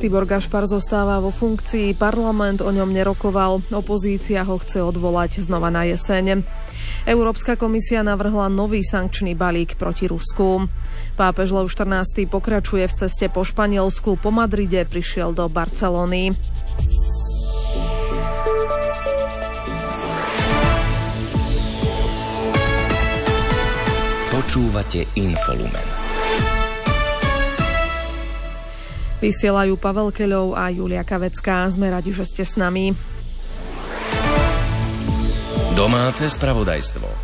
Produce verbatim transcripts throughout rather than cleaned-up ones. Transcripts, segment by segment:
Tibor Gašpar zostáva vo funkcii, parlament o ňom nerokoval, opozícia ho chce odvolať znova na jeseň. Európska komisia navrhla nový sankčný balík proti Rusku. Pápež Lev štrnásty pokračuje v ceste po Španielsku, po Madride prišiel do Barcelony. Počúvate Infolumen. Vysielajú Pavel Keľov a Julia Kavecká. Sme radi, že ste s nami. Domáce spravodajstvo.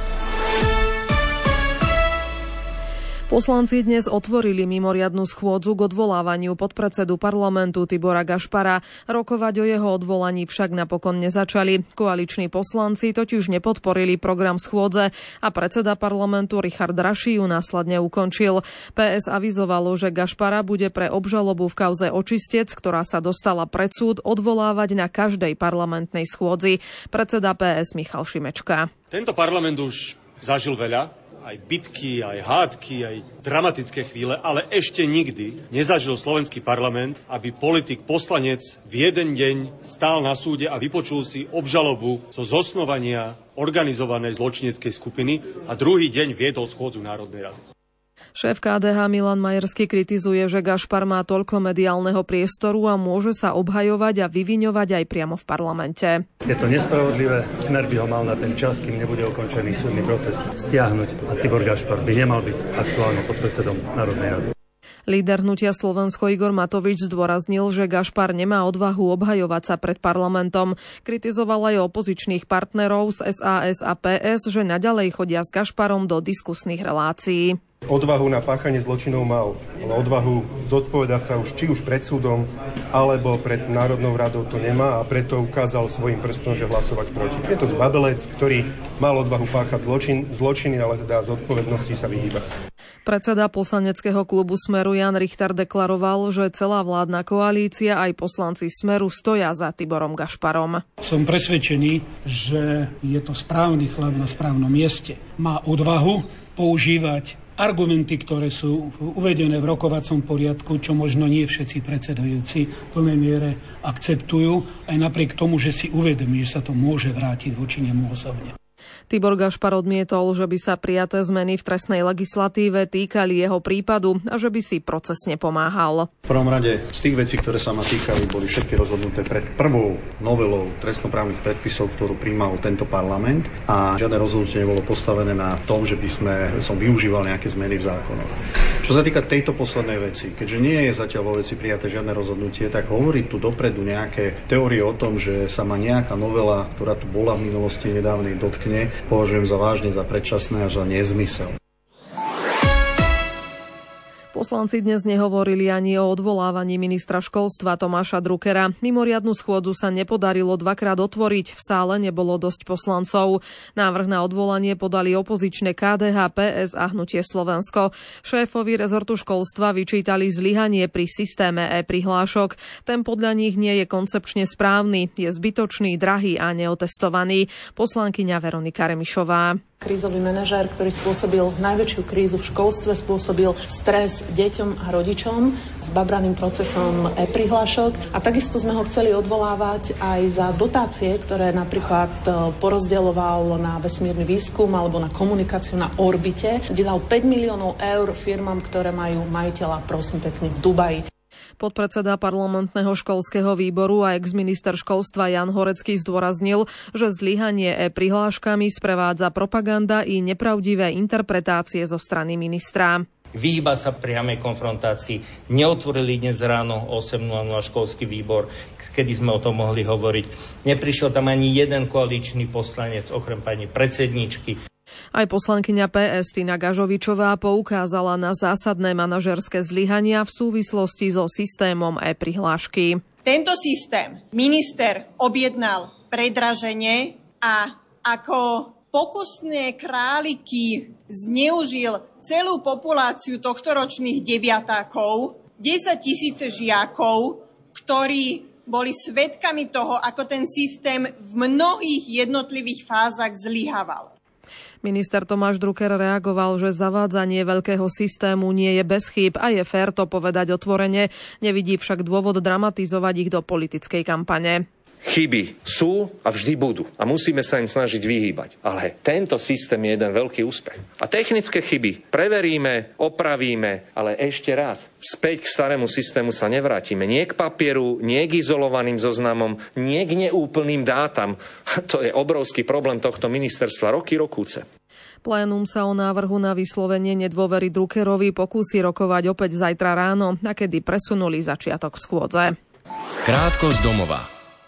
Poslanci dnes otvorili mimoriadnu schôdzu k odvolávaniu podpredsedu parlamentu Tibora Gašpara. Rokovať o jeho odvolaní však napokon nezačali. Koaliční poslanci totiž nepodporili program schôdze a predseda parlamentu Richard Raši ju následne ukončil. pé es avizovalo, že Gašpara bude pre obžalobu v kauze Očistec, ktorá sa dostala pred súd, odvolávať na každej parlamentnej schôdzi. Predseda pé es Michal Šimečka. Tento parlament už zažil veľa. Aj bitky, aj hádky, aj dramatické chvíle, ale ešte nikdy nezažil slovenský parlament, aby politik, poslanec v jeden deň stál na súde a vypočul si obžalobu zo zosnovania organizovanej zločineckej skupiny a druhý deň viedol schôdzu Národnej rady. Šéf ká dé há Milan Majerský kritizuje, že Gašpar má toľko mediálneho priestoru a môže sa obhajovať a vyviňovať aj priamo v parlamente. Je to nespravodlivé. Smer by ho mal na ten čas, kým nebude ukončený súdny proces, stiahnuť a Tibor Gašpar by nemal byť aktuálne podpredsedom Národnej rady. Líder hnutia Slovensko Igor Matovič zdôraznil, že Gašpar nemá odvahu obhajovať sa pred parlamentom. Kritizoval aj opozičných partnerov z es a es a pé es, že naďalej chodia s Gašparom do diskusných relácií. Odvahu na páchanie zločinov mal, ale odvahu zodpovedať sa už či už pred súdom, alebo pred Národnou radou to nemá a preto ukázal svojim prstom, že hlasovať proti. Je to zbabelec, ktorý mal odvahu páchať zločin, zločiny, ale teda zodpovednosti sa vyhýba. Predseda poslaneckého klubu Smeru Jan Richter deklaroval, že celá vládna koalícia aj poslanci Smeru stoja za Tiborom Gašparom. Som presvedčený, že je to správny chlap na správnom mieste. Má odvahu používať argumenty, ktoré sú uvedené v rokovacom poriadku, čo možno nie všetci predsedajúci v plnej miere akceptujú, aj napriek tomu, že si uvedomí, že sa to môže vrátiť voči nemu osobne. Tibor Gašpar odmietol, že by sa prijaté zmeny v trestnej legislatíve týkali jeho prípadu a že by si procesne pomáhal. V prvom rade z tých vecí, ktoré sa ma týkali, boli všetky rozhodnuté pred prvou novelou trestnoprávnych predpisov, ktorú prijímal tento parlament a žiadne rozhodnutie nebolo postavené na tom, že by sme, som využíval nejaké zmeny v zákonoch. Čo sa týka tejto poslednej veci, keďže nie je zatiaľ vo veci prijaté žiadne rozhodnutie, tak hovoriť tu dopredu nejaké teórie o tom, že sa ma nejaká novela, ktorá tu bola v minulosti nedávnej, dotkne, považujem za vážne, za predčasné a za nezmysel. Poslanci dnes nehovorili ani o odvolávaní ministra školstva Tomáša Druckera. Mimoriadnu schôdzu sa nepodarilo dvakrát otvoriť, v sále nebolo dosť poslancov. Návrh na odvolanie podali opozičné ká dé há, pé es a Hnutie Slovensko. Šéfovi rezortu školstva vyčítali zlyhanie pri systéme e-prihlášok. Ten podľa nich nie je koncepčne správny, je zbytočný, drahý a neotestovaný. Poslankyňa Veronika Remišová. Krízový manažér, ktorý spôsobil najväčšiu krízu v školstve, spôsobil stres deťom a rodičom s babraným procesom e-prihlášok. A takisto sme ho chceli odvolávať aj za dotácie, ktoré napríklad porozdeľoval na vesmírny výskum alebo na komunikáciu na orbite, kde dal päť miliónov eur firmám, ktoré majú majiteľa, prosím pekne, v Dubaji. Podpredseda parlamentného školského výboru a exminister školstva Jan Horecký zdôraznil, že zlyhanie e-prihláškami sprevádza propaganda i nepravdivé interpretácie zo strany ministra. Vyhýba sa priamej konfrontácii. Neotvorili dnes ráno o osem nula nula školský výbor, kedy sme o tom mohli hovoriť. Neprišiel tam ani jeden koaličný poslanec, okrem pani predsedničky. Aj poslankyňa pé es Tina Gažovičová poukázala na zásadné manažerské zlyhania v súvislosti so systémom e-prihlášky. Tento systém minister objednal predraženie a ako pokusné králiky zneužil celú populáciu tohtoročných deviatákov, desaťtisíce žiakov, ktorí boli svedkami toho, ako ten systém v mnohých jednotlivých fázach zlyhával. Minister Tomáš Drucker reagoval, že zavádzanie veľkého systému nie je bez chýb a je fér to povedať otvorene. Nevidí však dôvod dramatizovať ich do politickej kampane. Chyby sú a vždy budú a musíme sa im snažiť vyhýbať. Ale tento systém je jeden veľký úspech. A technické chyby preveríme, opravíme, ale ešte raz, späť k starému systému sa nevrátime. Nie k papieru, nie k izolovaným zoznamom, nie k neúplným dátam. To je obrovský problém tohto ministerstva roky rokúce. Plénum sa o návrhu na vyslovenie nedôvery Druckerovi pokúsi rokovať opäť zajtra ráno, a kedy presunuli začiatok schôdze. Krátko z domova.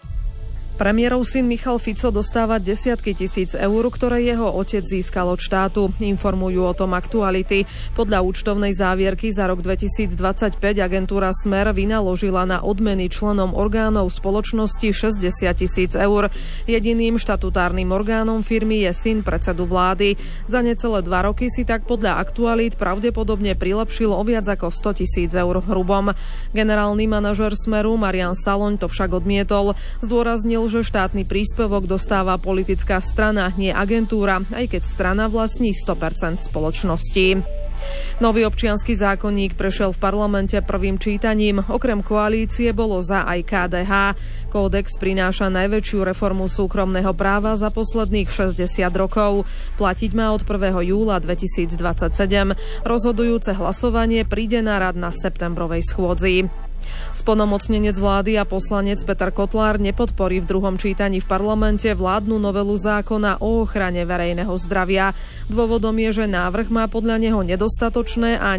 Premiérov syn Michal Fico dostáva desiatky tisíc eur, ktoré jeho otec získal od štátu. Informujú o tom Aktuality. Podľa účtovnej závierky za rok dvetisícdvadsaťpäť agentúra Smer vynaložila na odmeny členom orgánov spoločnosti šesťdesiat tisíc eur. Jediným štatutárnym orgánom firmy je syn predsedu vlády. Za necelé dva roky si tak podľa Aktualít pravdepodobne prilepšil o viac ako sto tisíc eur hrubom. Generálny manažér Smeru Marian Saloň to však odmietol. Zdôraznil, že štátny príspevok dostáva politická strana, nie agentúra, aj keď strana vlastní sto percent spoločnosti. Nový občiansky zákonník prešiel v parlamente prvým čítaním. Okrem koalície bolo za aj ká dé há. Kódex prináša najväčšiu reformu súkromného práva za posledných šesťdesiat rokov. Platiť má od prvého júla dvetisícdvadsaťsedem. Rozhodujúce hlasovanie príde na rad na septembrovej schôdzi. Splnomocnenec vlády a poslanec Peter Kotlár nepodporí v druhom čítaní v parlamente vládnu novelu zákona o ochrane verejného zdravia. Dôvodom je, že návrh má podľa neho nedostatočné a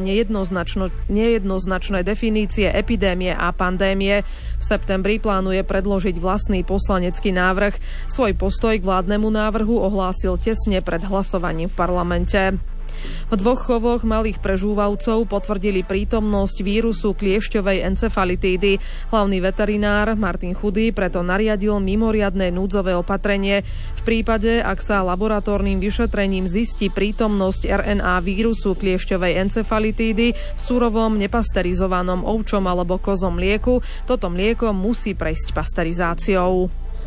nejednoznačné definície epidémie a pandémie. V septembri plánuje predložiť vlastný poslanecký návrh. Svoj postoj k vládnemu návrhu ohlásil tesne pred hlasovaním v parlamente. V dvoch chovoch malých prežúvavcov potvrdili prítomnosť vírusu kliešťovej encefalitídy. Hlavný veterinár Martin Chudý preto nariadil mimoriadne núdzové opatrenie. V prípade, ak sa laboratórnym vyšetrením zistí prítomnosť er en á vírusu kliešťovej encefalitídy v surovom nepasterizovanom ovčom alebo kozom mlieku, toto mlieko musí prejsť pasterizáciou.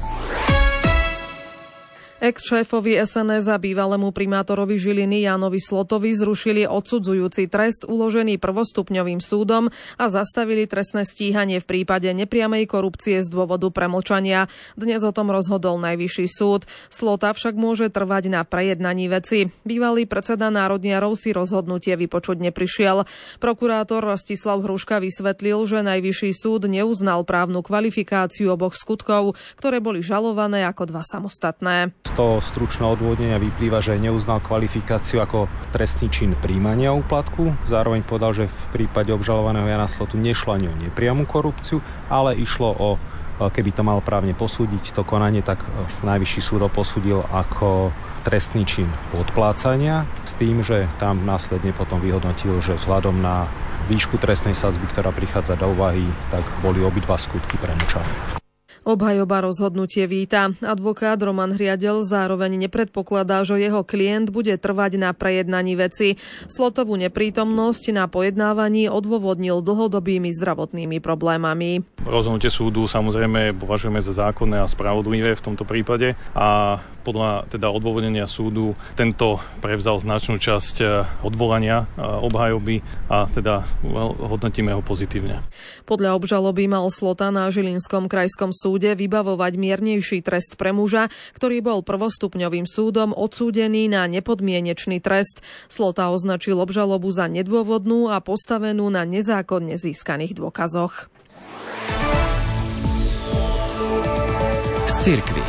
Ex-šéfovi es en es a bývalému primátorovi Žiliny Jánovi Slotovi zrušili odsudzujúci trest uložený prvostupňovým súdom a zastavili trestné stíhanie v prípade nepriamej korupcie z dôvodu premlčania. Dnes o tom rozhodol Najvyšší súd. Slota však môže trvať na prejednaní veci. Bývalý predseda národniarov si rozhodnutie vypočuť neprišiel. Prokurátor Rastislav Hruška vysvetlil, že Najvyšší súd neuznal právnu kvalifikáciu oboch skutkov, ktoré boli žalované ako dva samostatné. Z toho stručného odôvodnenia vyplýva, že neuznal kvalifikáciu ako trestný čin príjmania úplatku. Zároveň povedal, že v prípade obžalovaného Jana Slotu nešlo ani o nepriamu korupciu, ale išlo o, keby to mal právne posúdiť, to konanie, tak Najvyšší súd ho posúdil ako trestný čin podplácania, s tým, že tam následne potom vyhodnotil, že vzhľadom na výšku trestnej sadzby, ktorá prichádza do úvahy, tak boli obidva skutky premlčané. Obhajoba rozhodnutie víta. Advokát Roman Hriadel zároveň nepredpokladá, že jeho klient bude trvať na prejednaní veci. Slotovú neprítomnosť na pojednávaní odôvodnil dlhodobými zdravotnými problémami. Rozhodnutie súdu samozrejme považujeme za zákonné a spravodlivé v tomto prípade a podľa teda odôvodnenia súdu tento prevzal značnú časť odvolania obhajoby a teda hodnotíme ho pozitívne. Podľa obžaloby mal Slota na Žilinskom krajskom súde vybavovať miernejší trest pre muža, ktorý bol prvostupňovým súdom odsúdený na nepodmienečný trest. Slota označil obžalobu za nedôvodnú a postavenú na nezákonne získaných dôkazoch. Z cirkvi.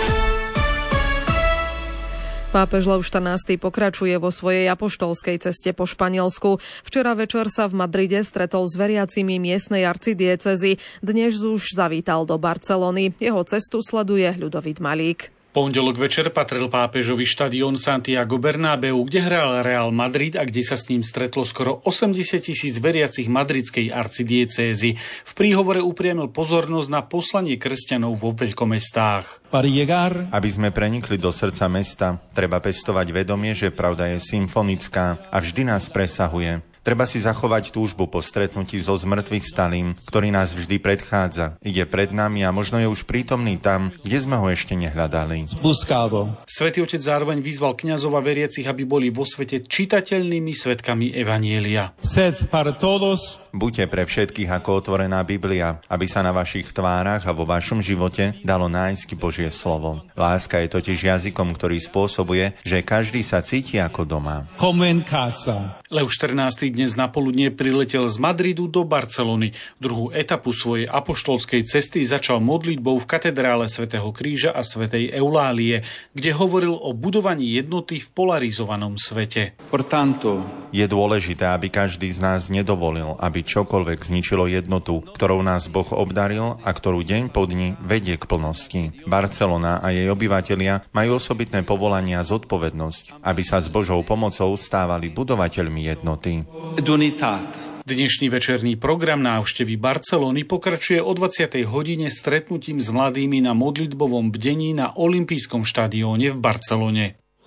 Pápež Lev štrnásty pokračuje vo svojej apoštolskej ceste po Španielsku. Včera večer sa v Madride stretol s veriacimi miestnej arcidiecézy. Dnes už zavítal do Barcelony. Jeho cestu sleduje Ľudovít Malík. Pondelok večer patril pápežovi štadión Santiago Bernabéu, kde hral Real Madrid a kde sa s ním stretlo skoro osemdesiat tisíc veriacich madridskej arcidiecézy. V príhovore upriamil pozornosť na poslanie kresťanov vo veľkomestách. Aby sme prenikli do srdca mesta, treba pestovať vedomie, že pravda je symfonická a vždy nás presahuje. Treba si zachovať túžbu po stretnutí so zmrtvých stalým, ktorý nás vždy predchádza. Ide pred nami a možno je už prítomný tam, kde sme ho ešte nehľadali. Svätý Otec zároveň vyzval kňazov a veriacich, aby boli vo svete čitateľnými svedkami evanjelia. Buďte pre všetkých ako otvorená Biblia, aby sa na vašich tvárach a vo vašom živote dalo nájsť Božie slovo. Láska je totiž jazykom, ktorý spôsobuje, že každý sa cíti ako doma. Leo štrnásty dnes napoludne priletel z Madridu do Barcelony. Druhú etapu svojej apoštolskej cesty začal modlitbou v katedrále svätého Kríža a svätej Eulálie, kde hovoril o budovaní jednoty v polarizovanom svete. Je dôležité, aby každý z nás nedovolil, aby čokoľvek zničilo jednotu, ktorou nás Boh obdaril a ktorú deň po dni vedie k plnosti. Barcelona a jej obyvatelia majú osobitné povolanie a zodpovednosť, aby sa s Božou pomocou stávali budovateľmi jednoty. Dnešný večerný program návštevy Barcelony pokračuje o dvadsiatej hodine stretnutím s mladými na modlitbovom bdení na olympijskom štadióne v Barcelone.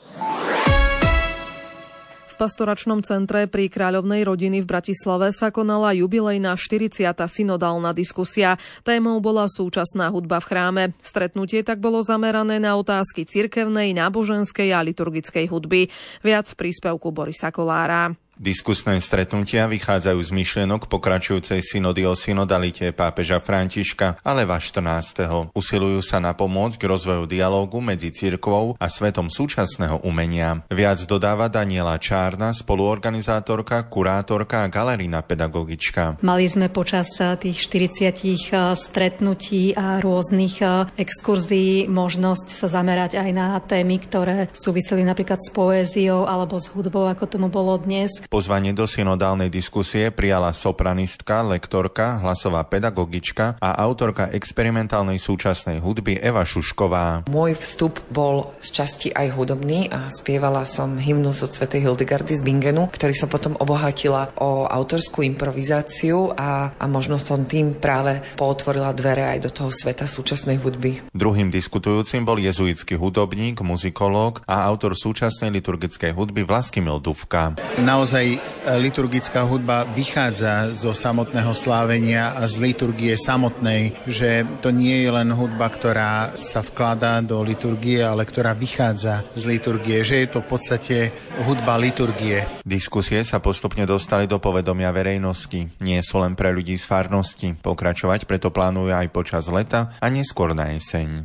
V pastoračnom centre pri Kráľovnej rodiny v Bratislave sa konala jubilejná štyridsiata synodálna diskusia. Témou bola súčasná hudba v chráme. Stretnutie tak bolo zamerané na otázky cirkevnej, náboženskej a liturgickej hudby. Viac v príspevku Borisa Kolára. Diskusné stretnutia vychádzajú z myšlienok pokračujúcej synody o synodalite pápeža Františka a Leva štrnásteho. Usilujú sa na pomôcť k rozvoju dialógu medzi cirkvou a svetom súčasného umenia. Viac dodáva Daniela Čárna, spoluorganizátorka, kurátorka a galerijná pedagogička. Mali sme počas tých štyridsiatich stretnutí a rôznych exkurzií možnosť sa zamerať aj na témy, ktoré súviseli napríklad s poéziou alebo s hudbou, ako tomu bolo dnes. Pozvanie do synodálnej diskusie prijala sopranistka, lektorka, hlasová pedagogička a autorka experimentálnej súčasnej hudby Eva Šušková. Môj vstup bol z časti aj hudobný a spievala som hymnus od svätej Hildegardy z Bingenu, ktorý som potom obohatila o autorskú improvizáciu a, a možno som tým práve pootvorila dvere aj do toho sveta súčasnej hudby. Druhým diskutujúcim bol jezuitský hudobník, muzikológ a autor súčasnej liturgickej hudby Vlastimil Dufka. Naozaj liturgická hudba vychádza zo samotného slávenia a z liturgie samotnej, že to nie je len hudba, ktorá sa vkladá do liturgie, ale ktorá vychádza z liturgie, že je to v podstate hudba liturgie. Diskusie sa postupne dostali do povedomia verejnosti. Nie sú len pre ľudí z farnosti. Pokračovať preto plánujú aj počas leta a neskôr na jeseň.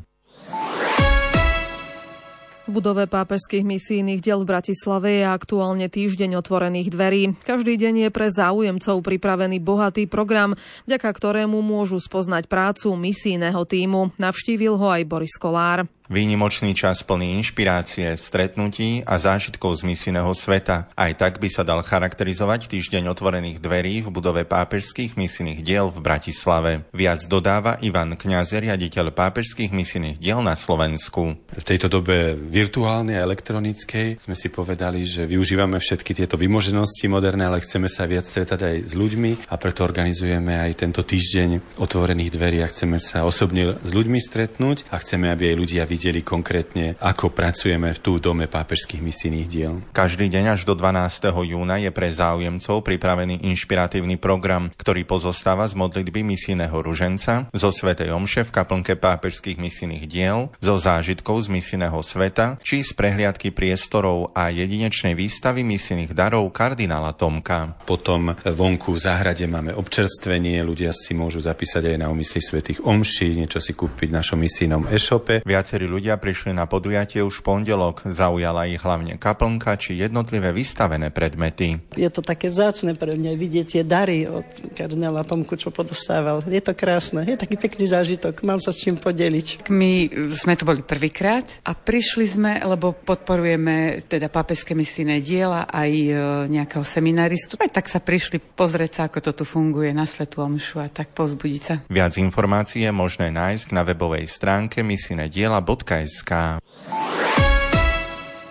V budove pápežských misijných diel v Bratislave je aktuálne týždeň otvorených dverí. Každý deň je pre záujemcov pripravený bohatý program, vďaka ktorému môžu spoznať prácu misijného tímu. Navštívil ho aj Boris Kolár. Výnimočný čas plný inšpirácie, stretnutí a zážitkov z misijného sveta. Aj tak by sa dal charakterizovať týždeň otvorených dverí v budove pápežských misijných diel v Bratislave. Viac dodáva Ivan Kňaz, riaditeľ pápežských misijných diel na Slovensku. V tejto dobe virtuálnej a elektronickej sme si povedali, že využívame všetky tieto vymoženosti moderné, ale chceme sa viac stretať aj s ľuďmi a preto organizujeme aj tento týždeň otvorených dverí a chceme sa osobne s ľuďmi stretnúť a chceme, aby aj ľudia videli konkrétne, ako pracujeme v tú dome pápežských misijných diel. Každý deň až do dvanásteho júna je pre záujemcov pripravený inšpiratívny program, ktorý pozostáva z modlitby misijného ruženca, zo svätej omše v kaplnke pápežských misijných diel, zo zážitkov z misijného sveta, či z prehliadky priestorov a jedinečnej výstavy misijných darov kardinála Tomka. Potom vonku v záhrade máme občerstvenie, ľudia si môžu zapísať aj na omysly svätých omší, niečo si kúpiť v našom misijnom e-shope. Viacerí ľudia prišli na podujatie už v pondelok. Zaujala ich hlavne kaplnka či jednotlivé vystavené predmety. Je to také vzácne pre mňa vidieť tie dary od kardinála Tomku, čo podostával. Je to krásne, je taký pekný zážitok. Mám sa s čím podeliť. My sme tu boli prvýkrát a prišli sme, lebo podporujeme teda pápežské misijné diela aj nejakého seminaristu. Aj tak sa prišli pozrieť sa, ako to tu funguje na svätú omšu a tak povzbudiť sa. Viac informácií je možné nájsť na webovej stránke misijné diela bodka es ká.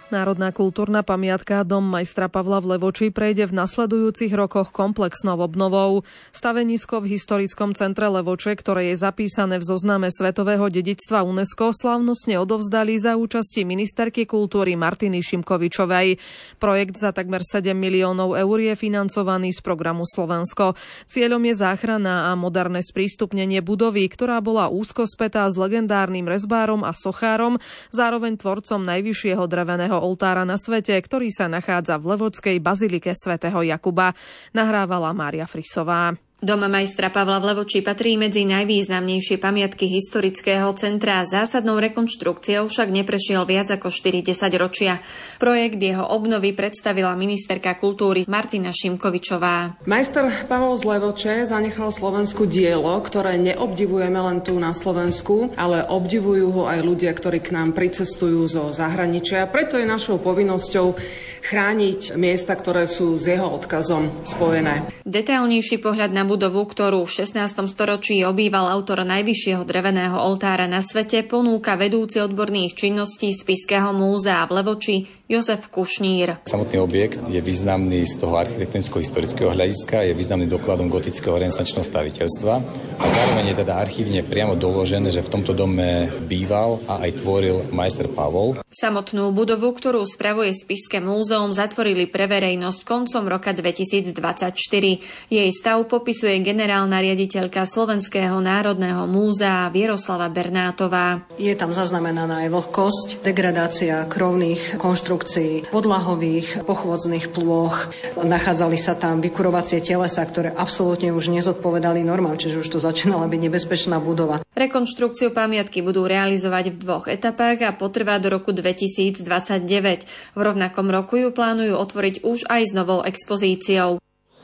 Národná kultúrna pamiatka Dom majstra Pavla v Levoči prejde v nasledujúcich rokoch komplexnou obnovou. Stavenisko v historickom centre Levoče, ktoré je zapísané v zozname svetového dedičstva UNESCO, slávnostne odovzdali za účasti ministerky kultúry Martiny Šimkovičovej. Projekt za takmer sedem miliónov eur je financovaný z programu Slovensko. Cieľom je záchrana a moderné sprístupnenie budovy, ktorá bola úzko spätá s legendárnym rezbárom a sochárom, zároveň tvorcom najvyššieho dreveného oltára na svete, ktorý sa nachádza v levočskej bazilike svätého Jakuba. Nahrávala Mária Frisová. Dom majstra Pavla v Levoči patrí medzi najvýznamnejšie pamiatky historického centra. Zásadnou rekonštrukciou však neprešiel viac ako štyri desaťročia. Projekt jeho obnovy predstavila ministerka kultúry Martina Šimkovičová. Majster Pavel z Levoče zanechal Slovensku dielo, ktoré neobdivujeme len tu na Slovensku, ale obdivujú ho aj ľudia, ktorí k nám pricestujú zo zahraničia. Preto je našou povinnosťou chrániť miesta, ktoré sú s jeho odkazom spojené. Detailnejší pohľad na budovu, ktorú v šestnástom storočí obýval autor najvyššieho dreveného oltára na svete, ponúka vedúci odborných činností Spišského múzea v Levoči Jozef Kušnír. Samotný objekt je významný z toho architektonicko-historického hľadiska, je významný dokladom gotického renesančného staviteľstva a zároveň je teda archívne priamo doložené, že v tomto dome býval a aj tvoril majster Pavol. Samotnú budovu, ktorú spravuje Spišské múzeum, zatvorili pre verejnosť koncom roka dvetisícdvadsaťštyri. Jej stav popisuje generálna riaditeľka Slovenského národného múzea Vieroslava Bernátová. Je tam zaznamenaná aj vlhkosť, degradácia krovných konštrukcií, podlahových, pochôdznych plôch. Nachádzali sa tam vykurovacie telesa, ktoré absolútne už nezodpovedali normám, čiže už to začínala byť nebezpečná budova. Rekonštrukciu pamiatky budú realizovať v dvoch etapách a potrvá do roku dvetisícdvadsaťdeväť. V rovnakom roku ju plánujú otvoriť už aj s novou expozíciou.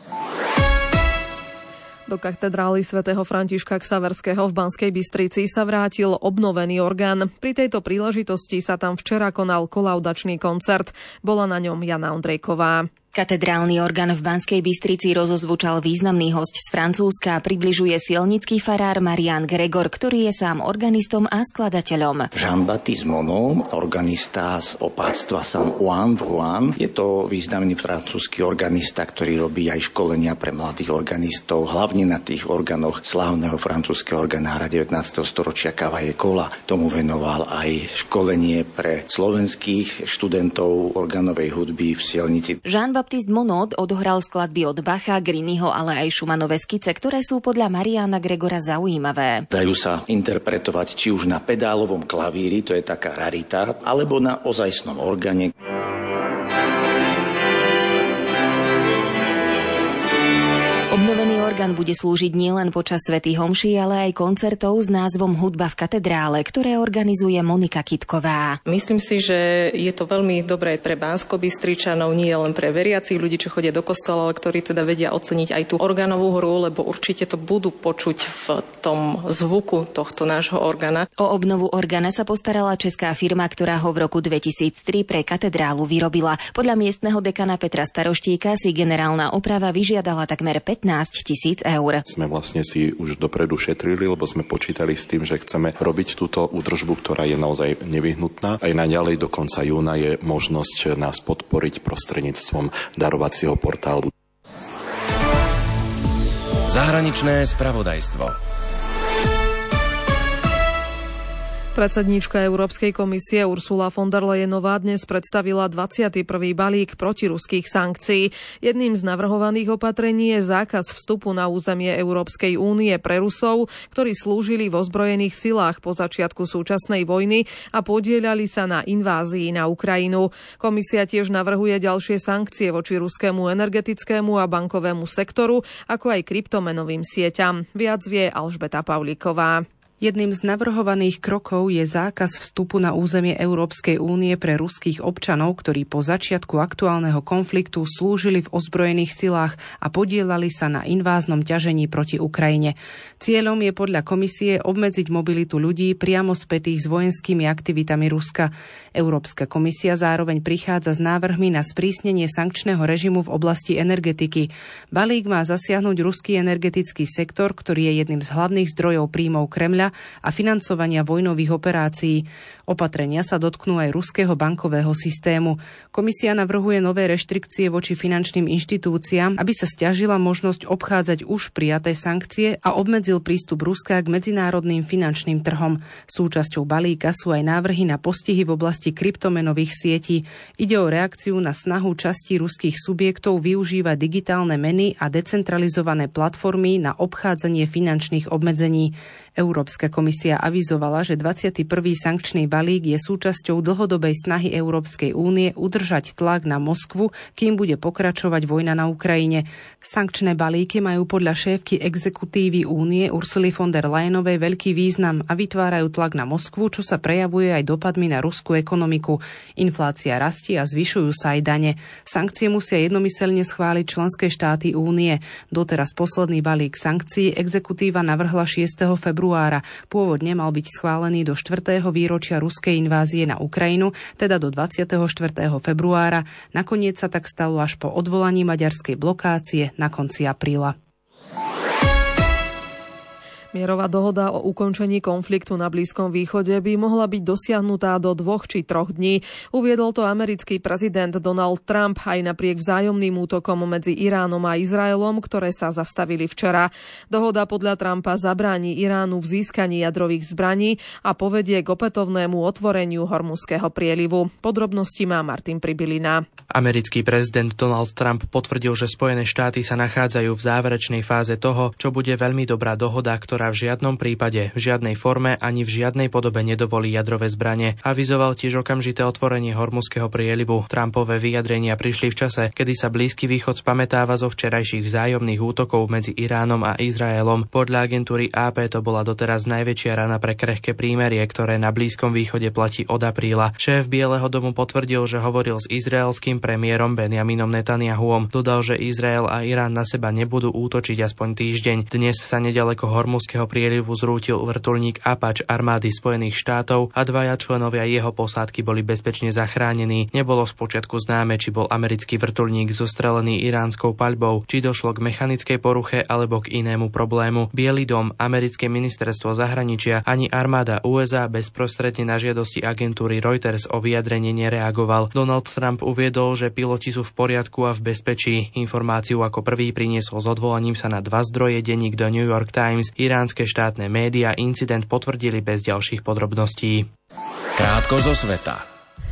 Do katedrály svätého Františka Xaverského v Banskej Bystrici sa vrátil obnovený orgán. Pri tejto príležitosti sa tam včera konal kolaudačný koncert. Bola na ňom Jana Ondrejková. Katedrálny orgán v Banskej Bystrici rozozvučal významný hosť z Francúzska, približuje sielnický farár Marián Gregor, ktorý je sám organistom a skladateľom. Jean-Baptiste Monod, organista z opáctva San Juan v Rouen. Je to významný francúzsky organista, ktorý robí aj školenia pre mladých organistov, hlavne na tých orgánoch slávneho francúzskeho organára devätnásteho storočia Cavaillé Colla. Tomu venoval aj školenie pre slovenských študentov organovej hudby v Sielnici. Jean-Baptiste Monod odohral skladby od Bacha, Griniho, ale aj Schumannove skice, ktoré sú podľa Mariána Gregora zaujímavé. Dajú sa interpretovať či už na pedálovom klavíri, to je taká rarita, alebo na ozajstnom orgáne. Obnovený orgán bude slúžiť nielen počas svätých homší, ale aj koncertov s názvom Hudba v katedrále, ktoré organizuje Monika Kitková. Myslím si, že je to veľmi dobré pre Banskobystričanov, nie len pre veriacich ľudí, čo chodia do kostola, ale ktorí teda vedia oceniť aj tú organovú hru, lebo určite to budú počuť v tom zvuku tohto nášho orgána. O obnovu orgána sa postarala česká firma, ktorá ho v roku dvetisíctri pre katedrálu vyrobila. Podľa miestneho dekana Petra Staroštíka si generálna oprava vyžiadala takmer pätnásť tisíc eur. Sme vlastne si už dopredu šetrili, lebo sme počítali s tým, že chceme robiť túto údržbu, ktorá je naozaj nevyhnutná. Aj naďalej do konca júna je možnosť nás podporiť prostredníctvom darovacieho portálu. Zahraničné spravodajstvo. Predsedníčka Európskej komisie Ursula von der Leyenová dnes predstavila dvadsiaty prvý balík protiruských sankcií. Jedným z navrhovaných opatrení je zákaz vstupu na územie Európskej únie pre Rusov, ktorí slúžili v ozbrojených silách po začiatku súčasnej vojny a podieľali sa na invázii na Ukrajinu. Komisia tiež navrhuje ďalšie sankcie voči ruskému energetickému a bankovému sektoru, ako aj kryptomenovým sieťam. Viac vie Alžbeta Pavlíková. Jedným z navrhovaných krokov je zákaz vstupu na územie Európskej únie pre ruských občanov, ktorí po začiatku aktuálneho konfliktu slúžili v ozbrojených silách a podieľali sa na inváznom ťažení proti Ukrajine. Cieľom je podľa komisie obmedziť mobilitu ľudí priamo spätých s vojenskými aktivitami Ruska. Európska komisia zároveň prichádza s návrhmi na sprísnenie sankčného režimu v oblasti energetiky. Balík má zasiahnuť ruský energetický sektor, ktorý je jedným z hlavných zdrojov príjmov Kremľa a financovania vojnových operácií. Opatrenia sa dotknú aj ruského bankového systému. Komisia navrhuje nové reštrikcie voči finančným inštitúciám, aby sa sťažila možnosť obchádzať už prijaté sankcie a obmedzil prístup Ruska k medzinárodným finančným trhom. Súčasťou balíka sú aj návrhy na postihy v oblasti kryptomenových sietí. Ide o reakciu na snahu časti ruských subjektov využívať digitálne meny a decentralizované platformy na obchádzanie finančných obmedzení. Európska komisia avizovala, že dvadsiaty prvý sankčný balík je súčasťou dlhodobej snahy Európskej únie udržať tlak na Moskvu, kým bude pokračovať vojna na Ukrajine. Sankčné balíky majú podľa šéfky exekutívy únie Ursuly von der Leyenovej veľký význam a vytvárajú tlak na Moskvu, čo sa prejavuje aj dopadmi na ruskú ekonomiku. Inflácia rastie a zvyšujú sa aj dane. Sankcie musia jednomyseľne schváliť členské štáty únie. Doteraz posledný balík sankcií exekutíva navrhla šiesteho februára. Pôvodne mal byť schválený do štvrtého výročia ruskej invázie na Ukrajinu, teda do dvadsiateho štvrtého februára. Nakoniec sa tak stalo až po odvolaní maďarskej blokácie na konci apríla. Mierová dohoda o ukončení konfliktu na Blízkom východe by mohla byť dosiahnutá do dvoch či troch dní. Uviedol to americký prezident Donald Trump aj napriek vzájomným útokom medzi Iránom a Izraelom, ktoré sa zastavili včera. Dohoda podľa Trumpa zabráni Iránu v získaní jadrových zbraní a povedie k opätovnému otvoreniu Hormuzského prielivu. Podrobnosti má Martin Pribilina. Americký prezident Donald Trump potvrdil, že Spojené štáty sa nachádzajú v záverečnej fáze toho, čo bude veľmi dobrá dohoda, ktorá v žiadnom prípade, v žiadnej forme ani v žiadnej podobe nedovolí jadrové zbrane. Avizoval tiež okamžité otvorenie Hormuzského prielivu. Trumpové vyjadrenia prišli v čase, kedy sa Blízky východ spamätáva zo včerajších vzájomných útokov medzi Iránom a Izraelom. Podľa agentúry á pé to bola doteraz najväčšia rana pre krehké prímerie, ktoré na Blízkom východe platí od apríla. Šéf Bieleho domu potvrdil, že hovoril s izraelským premiérom Benjaminom Netanyahuom. Dodal, že Izrael a Irán na seba nebudú útočiť aspoň týždeň. Dnes sa nedaleko Hormuzského prielivu zrútil vrtuľník Apache armády Spojených štátov a dvaja členovia jeho posádky boli bezpečne zachránení. Nebolo spočiatku známe, či bol americký vrtuľník zostrelený iránskou paľbou, či došlo k mechanickej poruche alebo k inému problému. Biely dom, americké ministerstvo zahraničia ani armáda ú es á bezprostredne na žiadosti agentúry Reuters o vyjadrenie nereagoval. Donald Trump uviedol, že piloti sú v poriadku a v bezpečí. Informáciu ako prvý priniesol s odvolaním sa na dva zdroje denník The New York Times. Iránske štátne médiá incident potvrdili bez ďalších podrobností. Krátko zo sveta.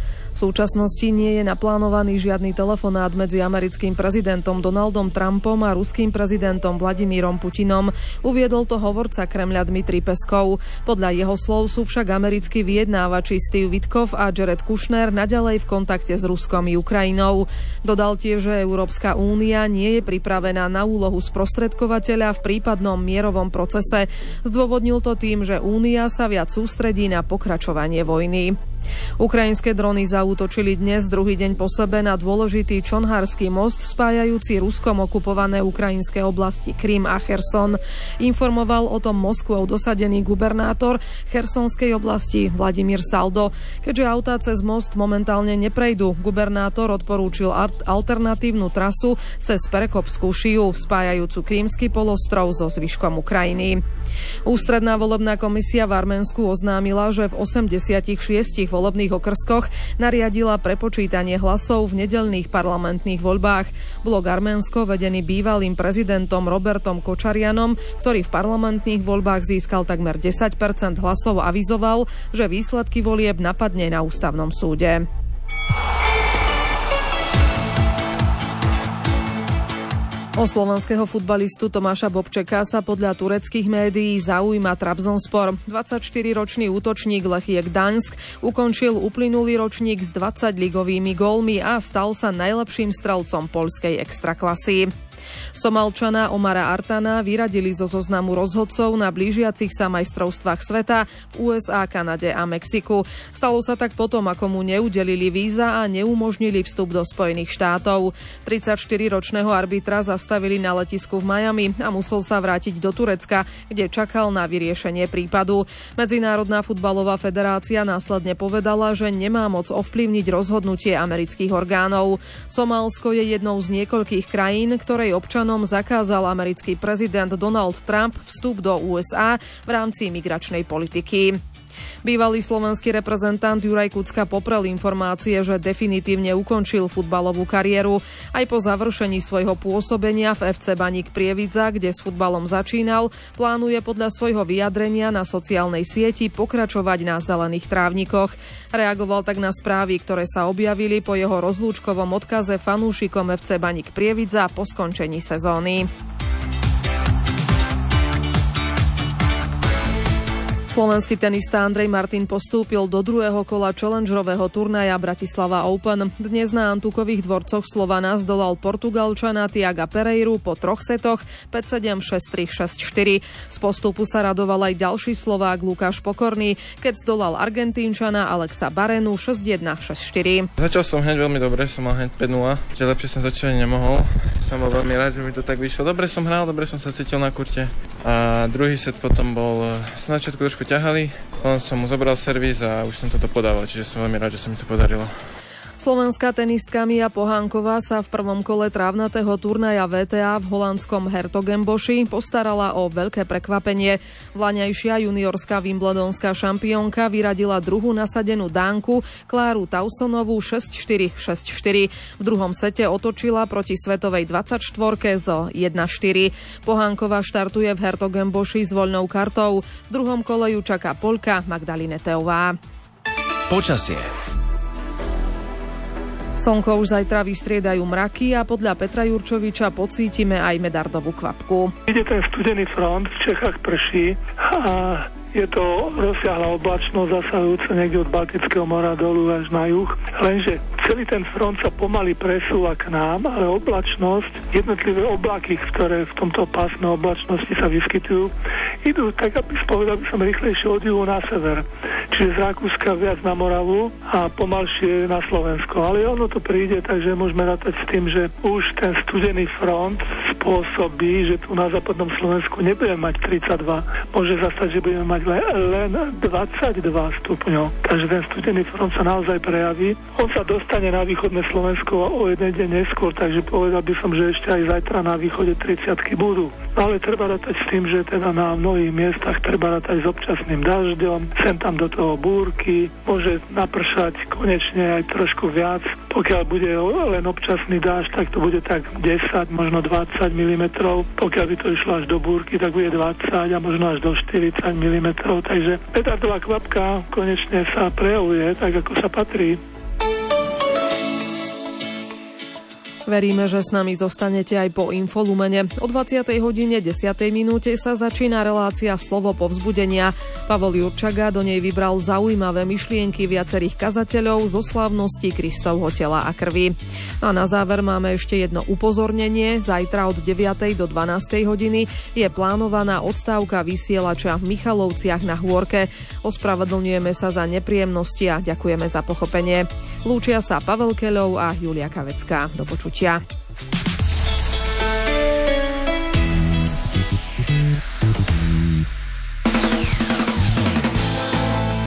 V súčasnosti nie je naplánovaný žiadny telefonát medzi americkým prezidentom Donaldom Trumpom a ruským prezidentom Vladimírom Putinom. Uviedol to hovorca Kremľa Dmitrij Peskov. Podľa jeho slov sú však americkí vyjednávači Steve Witkoff a Jared Kushner naďalej v kontakte s Ruskom i Ukrajinou. Dodal tiež, že Európska únia nie je pripravená na úlohu sprostredkovateľa v prípadnom mierovom procese. Zdôvodnil to tým, že únia sa viac sústredí na pokračovanie vojny. Ukrajinské drony zaútočili dnes druhý deň po sebe na dôležitý Čonhársky most spájajúci Ruskom okupované ukrajinské oblasti Krym a Cherson. Informoval o tom Moskvou dosadený gubernátor Chersonskej oblasti Vladimír Saldo. Keďže autá cez most momentálne neprejdú, gubernátor odporúčil alternatívnu trasu cez Perekopskú šiu spájajúcu Krímsky polostrov so zvyškom Ukrajiny. Ústredná volebná komisia v Arménsku oznámila, že v osemdesiatich šiestich volebných okrskoch nariadila prepočítanie hlasov v nedeľných parlamentných voľbách. Blok Arménsko, vedený bývalým prezidentom Robertom Kočarianom, ktorý v parlamentných voľbách získal takmer desať percent hlasov, avizoval, že výsledky volieb napadne na ústavnom súde. O slovenského futbalistu Tomáša Bobčeka sa podľa tureckých médií zaujíma Trabzonspor. dvadsaťštyriročný útočník Lechie Gdaňsk ukončil uplynulý ročník s dvadsať ligovými gólmi a stal sa najlepším strelcom poľskej extraklasy. Somalčana Omara Artana vyradili zo zoznamu rozhodcov na blížiacich sa majstrovstvách sveta v ú es á, Kanade a Mexiku. Stalo sa tak potom, ako mu neudelili víza a neumožnili vstup do Spojených štátov. tridsaťštyriročného arbitra zastavili na letisku v Miami a musel sa vrátiť do Turecka, kde čakal na vyriešenie prípadu. Medzinárodná futbalová federácia následne povedala, že nemá moc ovplyvniť rozhodnutie amerických orgánov. Somálsko je jednou z niekoľkých krajín, ktorej jej občanom zakázal americký prezident Donald Trump vstup do ú es á v rámci migračnej politiky. Bývalý slovenský reprezentant Juraj Kucka poprel informácie, že definitívne ukončil futbalovú kariéru. Aj po završení svojho pôsobenia v ef cé Baník Prievidza, kde s futbalom začínal, plánuje podľa svojho vyjadrenia na sociálnej sieti pokračovať na zelených trávnikoch. Reagoval tak na správy, ktoré sa objavili po jeho rozlúčkovom odkaze fanúšikom ef cé Baník Prievidza po skončení sezóny. Slovenský tenista Andrej Martin postúpil do druhého kola challengerového turnaja Bratislava Open. Dnes na Antukových dvorcoch Slovana zdolal Portugalčana Tiaga Pereiru po troch setoch päť sedem, šesť tri, šesť štyri. Z postupu sa radoval aj ďalší Slovák Lukáš Pokorný, keď zdolal Argentínčana Alexa Barenu šesť jeden, šesť štyri. Začal som hneď veľmi dobre, som mal hneď päť nula, že lepšie som začať nemohol. Som bol veľmi rád, že mi to tak vyšlo. Dobre som hral, dobre som sa cítil na kurte. A druhý set potom bol na začiatku trošku ťahali, len som mu zobral servis a už som toto podával, čiže som veľmi rád, že sa mi to podarilo. Slovenská tenistka Mia Pohánková sa v prvom kole trávnatého turnaja vé té á v holandskom Hertogenboši postarala o veľké prekvapenie. Vlaňajšia juniorská wimbledonská šampiónka vyradila druhú nasadenú Dánku Kláru Tausonovú šesť štyri, šesť štyri. V druhom sete otočila proti svetovej dvadsaťštvorke zo jeden štyri. Pohánková štartuje v Hertogenboši s voľnou kartou. V druhom kole ju čaká Poľka Magdalena Teová. Počasie. Slnko už zajtra vystriedajú mraky a podľa Petra Jurčoviča pocítime aj medardovú kvapku. Ide ten studený front, v Čechách prší a je to rozsiahla oblačnosť zasahujúca niekde od Baltického mora dolu až na juh. Lenže celý ten front sa pomaly presúva k nám, ale oblačnosť, jednotlivé oblaky, ktoré v tomto pásme oblačnosti sa vyskytujú, idú tak, aby spovedal by som rýchlejšie od juhu na sever. Čiže z Rakúska viac na Moravu a pomalšie na Slovensko. Ale ono to príde, takže môžeme rátať s tým, že už ten studený front spôsobí, že tu na západnom Slovensku nebudeme mať tridsaťdva. Môže zastať, že budeme mať len dvadsaťdva stupňov. Takže ten studený front sa naozaj prejaví. On sa dostane na východné Slovensko o jeden deň neskôr, takže povedal by som, že ešte aj zajtra na východe tridsiatky budú. Ale treba rátať s tým, že teda na mnohých miestach treba rátať s občasným dažďom, sem tam do toho búrky, môže napršať konečne aj trošku viac. Pokiaľ bude len občasný dážď, tak to bude tak desať, možno dvadsať milimetrov. Pokiaľ by to išlo až do búrky, tak bude dvadsať a možno až do štyridsať milimetrov. Takže petardová kvapka konečne sa prejavuje tak, ako sa patrí. Veríme, že s nami zostanete aj po Infolumene. O dvadsiatej hodine desiatej minúte sa začína relácia Slovo povzbudenia. Pavol Jurčaga do nej vybral zaujímavé myšlienky viacerých kazateľov zo slávnosti Kristovho tela a krvi. A na záver máme ešte jedno upozornenie. Zajtra od deviatej do dvanástej hodiny je plánovaná odstávka vysielača v Michalovciach na Hôrke. Ospravedlňujeme sa za nepríjemnosti a ďakujeme za pochopenie. Lúčia sa Pavel Keľov a Julia Kavecká. Do počutia.